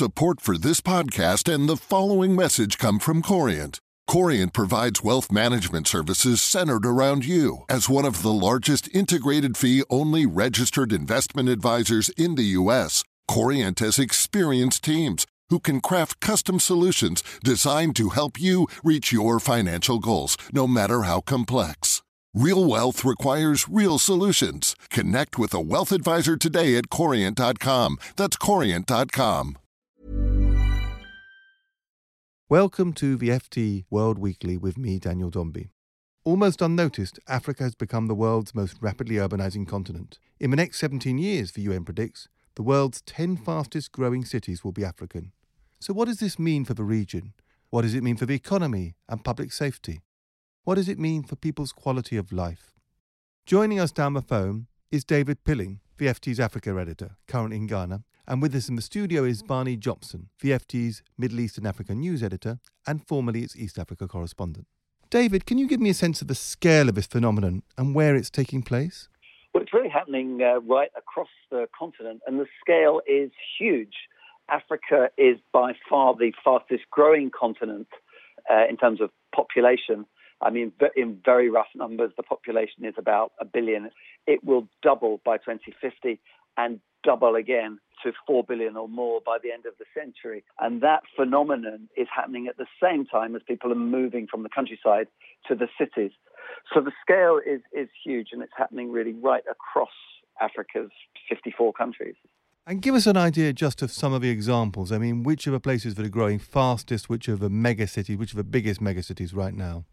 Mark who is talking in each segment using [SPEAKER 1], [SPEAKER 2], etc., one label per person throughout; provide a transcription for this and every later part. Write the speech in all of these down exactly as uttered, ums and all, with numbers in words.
[SPEAKER 1] Support for this podcast and the following message come from Corient. Corient provides wealth management services centered around you. As one of the largest integrated fee-only registered investment advisors in the U S, Corient has experienced teams who can craft custom solutions designed to help you reach your financial goals, no matter how complex. Real wealth requires real solutions. Connect with a wealth advisor today at corient dot com. That's corient dot com.
[SPEAKER 2] Welcome to the F T World Weekly with me, Daniel Dombey. Almost unnoticed, Africa has become the world's most rapidly urbanising continent. In the next seventeen years, the U N predicts, the world's ten fastest growing cities will be African. So what does this mean for the region? What does it mean for the economy and public safety? What does it mean for people's quality of life? Joining us down the phone is David Pilling, the F T's Africa editor, currently in Ghana. And with us in the studio is Barney Jopson, the F T's Middle East and Africa news editor and formerly its East Africa correspondent. David, can you give me a sense of the scale of this phenomenon and where it's taking place?
[SPEAKER 3] Well, it's really happening uh, right across the continent, and the scale is huge. Africa is by far the fastest growing continent uh, in terms of population. I mean, in very rough numbers, the population is about a billion. It will double by twenty fifty and double again to four billion or more by the end of the century. And that phenomenon is happening at the same time as people are moving from the countryside to the cities. So the scale is, is huge, and it's happening really right across Africa's fifty-four countries.
[SPEAKER 2] And give us an idea just of some of the examples. I mean, which are the places that are growing fastest, which are the mega cities, which are the biggest mega cities right now?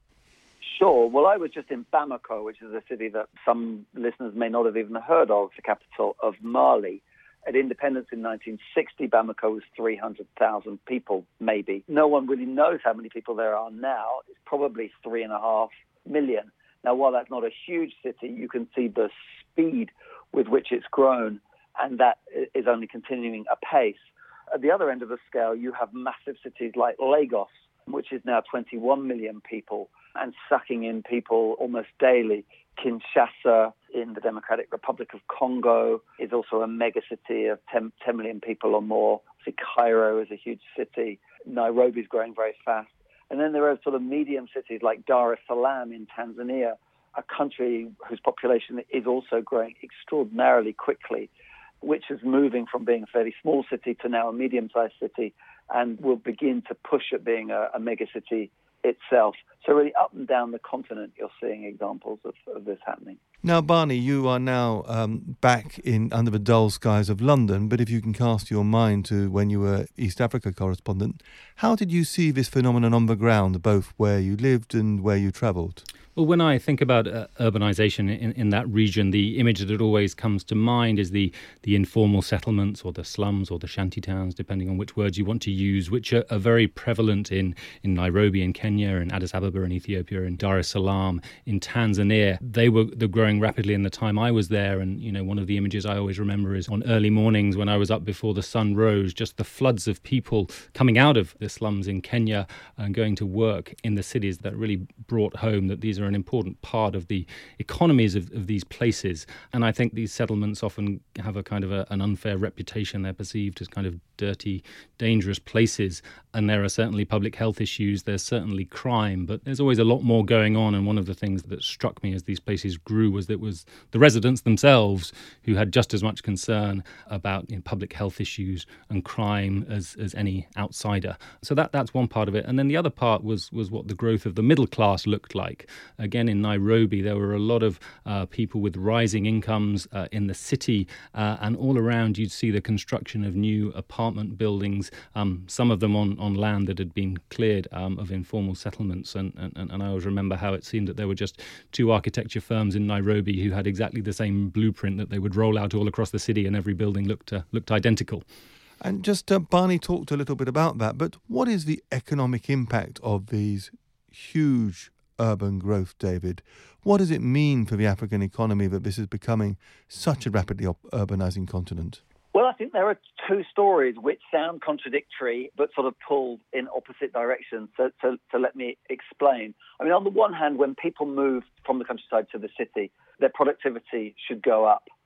[SPEAKER 3] Sure. Well, I was just in Bamako, which is a city that some listeners may not have even heard of, the capital of Mali. At independence in nineteen sixty, Bamako was three hundred thousand people, maybe. No one really knows how many people there are now. It's probably three and a half million. Now, while that's not a huge city, you can see the speed with which it's grown, and that is only continuing apace. At the other end of the scale, you have massive cities like Lagos, which is now twenty-one million people and sucking in people almost daily. Kinshasa in the Democratic Republic of Congo is also a mega city of ten, ten million people or more. See, Cairo is a huge city. Nairobi is growing very fast. And then there are sort of medium cities like Dar es Salaam in Tanzania, a country whose population is also growing extraordinarily quickly, which is moving from being a fairly small city to now a medium-sized city and will begin to push at being a, a mega city itself. So really up and down the continent, you're seeing examples of, of this happening.
[SPEAKER 2] Now, Barney, you are now um, back in under the dull skies of London, but if you can cast your mind to when you were East Africa correspondent, how did you see this phenomenon on the ground, both where you lived and where you travelled?
[SPEAKER 4] Well, when I think about uh, urbanisation in, in that region, the image that always comes to mind is the, the informal settlements or the slums or the shanty towns, depending on which words you want to use, which are, are very prevalent in, in Nairobi in Kenya, in Addis Ababa in Ethiopia, in Dar es Salaam in Tanzania. They were they're growing rapidly in the time I was there. And, you know, one of the images I always remember is on early mornings when I was up before the sun rose, just the floods of people coming out of the slums in Kenya and going to work in the cities that really brought home that these are an important part of the economies of, of these places. And I think these settlements often have a kind of a, an unfair reputation. They're perceived as kind of dirty, dangerous places. And there are certainly public health issues. There's certainly crime, but there's always a lot more going on. And one of the things that struck me as these places grew was that it was the residents themselves who had just as much concern about, you know, public health issues and crime as, as any outsider. So that that's one part of it. And then the other part was was what the growth of the middle class looked like. Again, in Nairobi, there were a lot of uh, people with rising incomes uh, in the city, uh, and all around you'd see the construction of new apartment buildings, um, some of them on, on land that had been cleared um, of informal settlements. And, and, and I always remember how it seemed that there were just two architecture firms in Nairobi who had exactly the same blueprint that they would roll out all across the city, and every building looked uh, looked identical.
[SPEAKER 2] And just uh, Barney talked a little bit about that, but what is the economic impact of these huge urban growth, David? What does it mean for the African economy that this is becoming such a rapidly urbanizing continent?
[SPEAKER 3] Well, I think there are two stories which sound contradictory but sort of pull in opposite directions. So, so, so let me explain. I mean, on the one hand, when people move from the countryside to the city, their productivity should go up.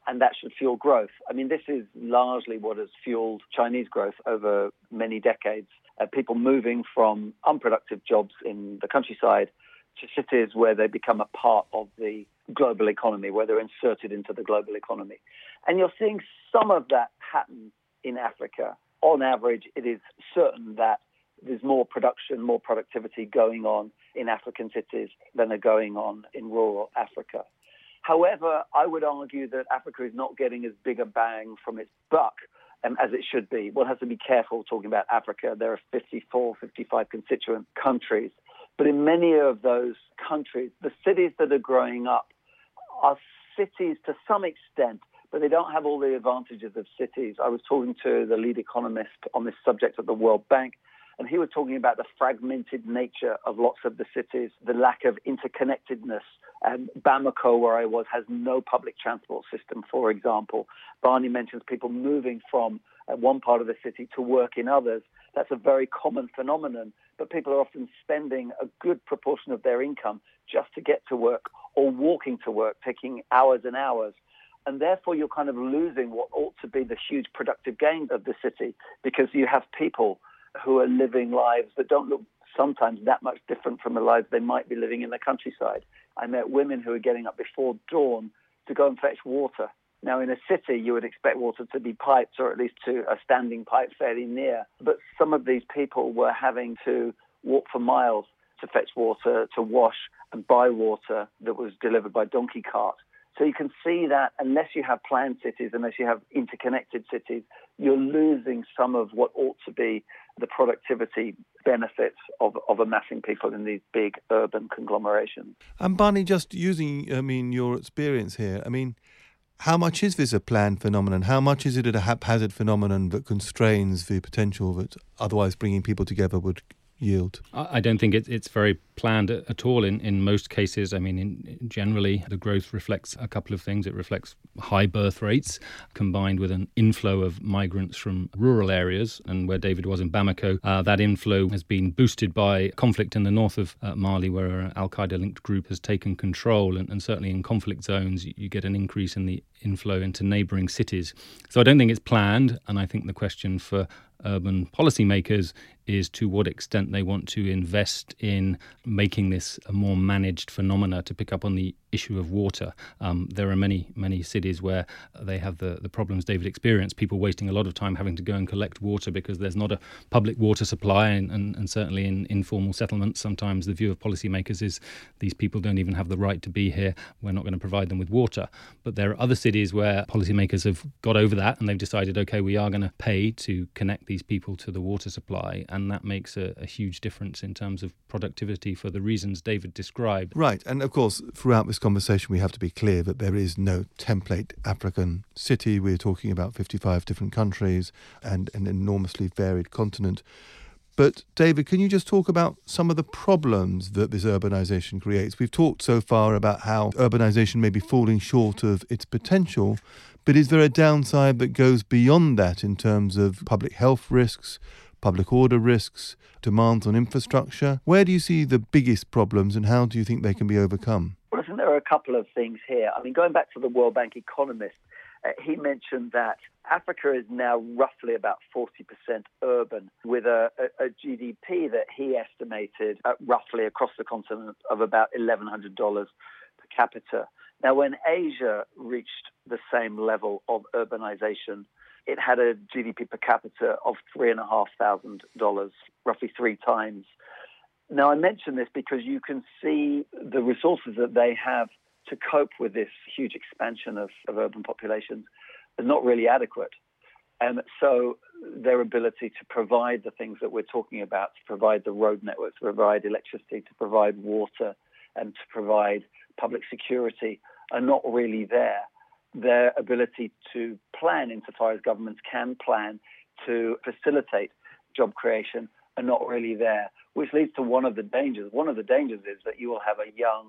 [SPEAKER 3] and that should fuel growth. I mean, this is largely what has fueled Chinese growth over many decades. Uh, people moving from unproductive jobs in the countryside to cities where they become a part of the global economy, where they're inserted into the global economy. And you're seeing some of that happen in Africa. On average, it is certain that there's more production, more productivity going on in African cities than are going on in rural Africa. However, I would argue that Africa is not getting as big a bang from its buck um, as it should be. One has to be careful talking about Africa. There are fifty-four, fifty-five constituent countries. But in many of those countries, the cities that are growing up are cities to some extent, but they don't have all the advantages of cities. I was talking to the lead economist on this subject at the World Bank, and he was talking about the fragmented nature of lots of the cities, the lack of interconnectedness. Um, Bamako, where I was, has no public transport system, for example. Barney mentions people moving from uh, one part of the city to work in others. That's a very common phenomenon, but people are often spending a good proportion of their income just to get to work or walking to work, taking hours and hours. And therefore, you're kind of losing what ought to be the huge productive gains of the city, because you have people who are living lives that don't look sometimes that much different from the lives they might be living in the countryside. I met women who are getting up before dawn to go and fetch water. Now, in a city, you would expect water to be piped, or at least to a standing pipe fairly near. But some of these people were having to walk for miles to fetch water, to wash and buy water that was delivered by donkey cart. So you can see that unless you have planned cities, unless you have interconnected cities, you're losing some of what ought to be the productivity benefits of, of amassing people in these big urban conglomerations.
[SPEAKER 2] And Barney, just using, I mean, your experience here, I mean, how much is this a planned phenomenon? How much is it a haphazard phenomenon that constrains the potential that otherwise bringing people together would yield?
[SPEAKER 4] I don't think it, it's very planned at all in, in most cases. I mean, in, generally, the growth reflects a couple of things. It reflects high birth rates combined with an inflow of migrants from rural areas. And where David was in Bamako, uh, that inflow has been boosted by conflict in the north of uh, Mali, where an al-Qaeda-linked group has taken control. And, and certainly in conflict zones, you, you get an increase in the inflow into neighbouring cities. So I don't think it's planned. And I think the question for urban policymakers is to what extent they want to invest in making this a more managed phenomena. To pick up on the issue of water, um, there are many, many cities where they have the, the problems David experienced, people wasting a lot of time having to go and collect water because there's not a public water supply, and, and, and certainly in informal settlements, sometimes the view of policymakers is these people don't even have the right to be here, we're not going to provide them with water. But there are other cities where policymakers have got over that and they've decided, okay, we are going to pay to connect these people to the water supply, and that makes a, a huge difference in terms of productivity for the reasons David described.
[SPEAKER 2] Right, and of course, throughout this conversation, we have to be clear that there is no template African city. We're talking about fifty-five different countries and an enormously varied continent. But David, can you just talk about some of the problems that this urbanisation creates? We've talked so far about how urbanisation may be falling short of its potential, but is there a downside that goes beyond that in terms of public health risks, public order risks, demands on infrastructure? Where do you see the biggest problems and how do you think they can be overcome?
[SPEAKER 3] Well, I think there are a couple of things here. I mean, going back to the World Bank economist, uh, he mentioned that Africa is now roughly about forty percent urban, with a, a, a G D P that he estimated at roughly across the continent of about eleven hundred dollars per capita. Now, when Asia reached the same level of urbanization, it had a G D P per capita of three thousand five hundred dollars, roughly three times. Now, I mention this because you can see the resources that they have to cope with this huge expansion of, of urban populations is not really adequate. And so their ability to provide the things that we're talking about, to provide the road networks, to provide electricity, to provide water, and to provide public security are not really there. Their ability to plan, insofar as governments can plan, to facilitate job creation are not really there, which leads to one of the dangers. One of the dangers is that you will have a young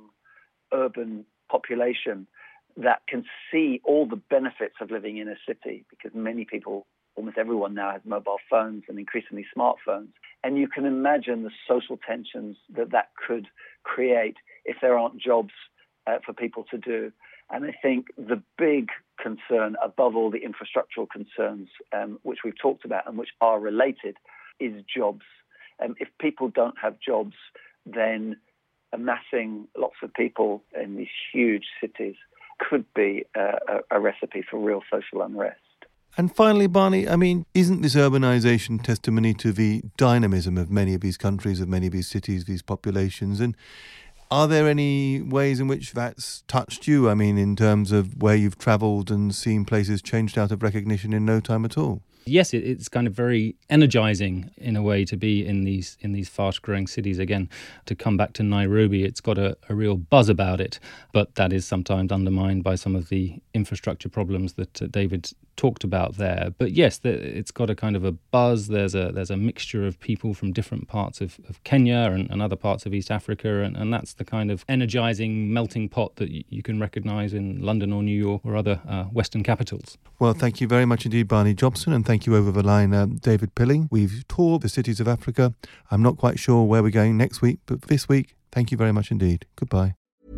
[SPEAKER 3] urban population that can see all the benefits of living in a city, because many people, almost everyone now has mobile phones and increasingly smartphones. And you can imagine the social tensions that that could create if there aren't jobs uh, for people to do. And I think the big concern, above all the infrastructural concerns, um, which we've talked about and which are related, is jobs. Um, if people don't have jobs, then amassing lots of people in these huge cities could be uh, a, a recipe for real social unrest.
[SPEAKER 2] And finally, Barney, I mean, isn't this urbanisation testimony to the dynamism of many of these countries, of many of these cities, these populations? And are there any ways in which that's touched you? I mean, in terms of where you've travelled and seen places changed out of recognition in no time at all?
[SPEAKER 4] Yes, it, it's kind of very energizing in a way to be in these in these fast-growing cities again. To come back to Nairobi, it's got a, a real buzz about it, but that is sometimes undermined by some of the infrastructure problems that uh, David talked about there. But yes, the, it's got a kind of a buzz. There's a there's a mixture of people from different parts of, of Kenya and, and other parts of East Africa, and, and that's the kind of energizing melting pot that y- you can recognise in London or New York or other uh, Western capitals.
[SPEAKER 2] Well, thank you very much indeed, Barney Jobson, and thank you over the line, uh, David Pilling. We've toured the cities of Africa. I'm not quite sure where we're going next week, but this week, thank you very much indeed. Goodbye.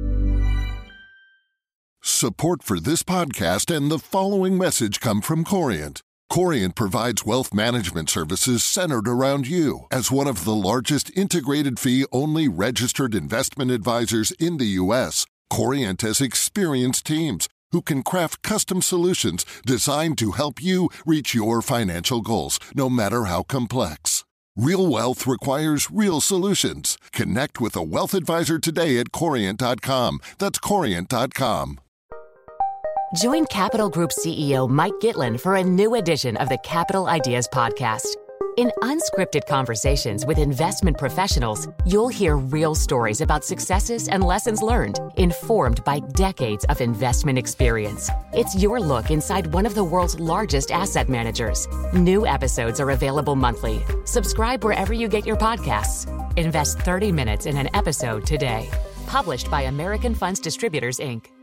[SPEAKER 1] Support for this podcast and the following message come from Corient. Corient provides wealth management services centered around you. As one of the largest integrated fee-only registered investment advisors in the U S, Corient has experienced teams who can craft custom solutions designed to help you reach your financial goals, no matter how complex. Real wealth requires real solutions. Connect with a wealth advisor today at corient dot com. That's corient dot com.
[SPEAKER 5] Join Capital Group C E O Mike Gitlin for a new edition of the Capital Ideas Podcast. In unscripted conversations with investment professionals, you'll hear real stories about successes and lessons learned, informed by decades of investment experience. It's your look inside one of the world's largest asset managers. New episodes are available monthly. Subscribe wherever you get your podcasts. Invest thirty minutes in an episode today. Published by American Funds Distributors, Incorporated.